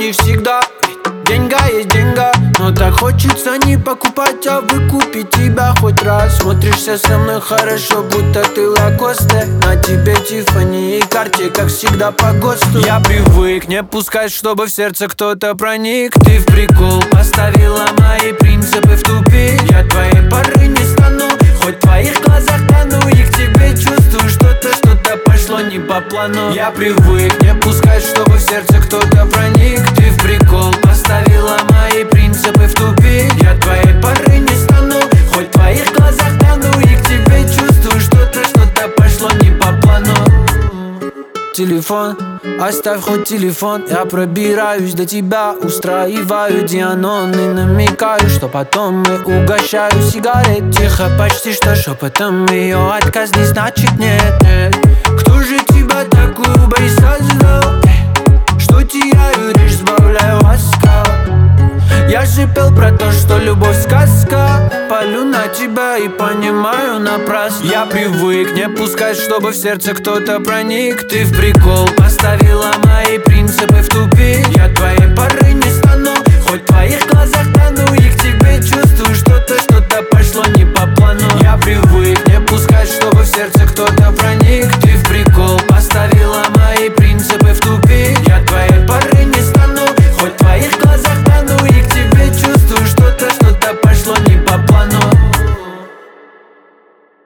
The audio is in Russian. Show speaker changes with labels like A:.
A: не всегда. Деньга есть деньга, но так хочется не покупать, а выкупить тебя хоть раз. Смотришься со мной хорошо, будто ты Лакосте. На тебе Тиффани и Карти, как всегда по ГОСТу. Я привык не пускать, чтобы в сердце кто-то проник. Ты в прикол поставила мои принципы в тупик. Я твоей поры не стану, хоть в твоих глазах тону. И к тебе чувствую что-то пошло не по плану. Я привык не пускать, чтобы в сердце кто-то проник. Ты в прикол поставила мои принципы в тупик. Я твоей поры не стану, хоть в твоих глазах тону. И к тебе чувствую что-то пошло не по плану. Телефон, оставь хоть телефон. Я пробираюсь до тебя, устраиваю дианон и намекаю, что потом мы угощаю сигарет. Тихо, почти что шепотом, ее отказ не значит нет. Кто же тебя такую боись создал, что теряю речь, сбавляю ласка? Я же пел про то, что любовь сказка. Палю на тебя и понимаю напрасно. Я привык не пускать, чтобы в сердце кто-то проник. Ты в прикол поставила мои принципы в тупик. Я твоей поры не стану, хоть в твоих глазах тону. И к тебе чувствую что-то пошло не по плану. Я привык не пускать, чтобы в сердце кто-то проник.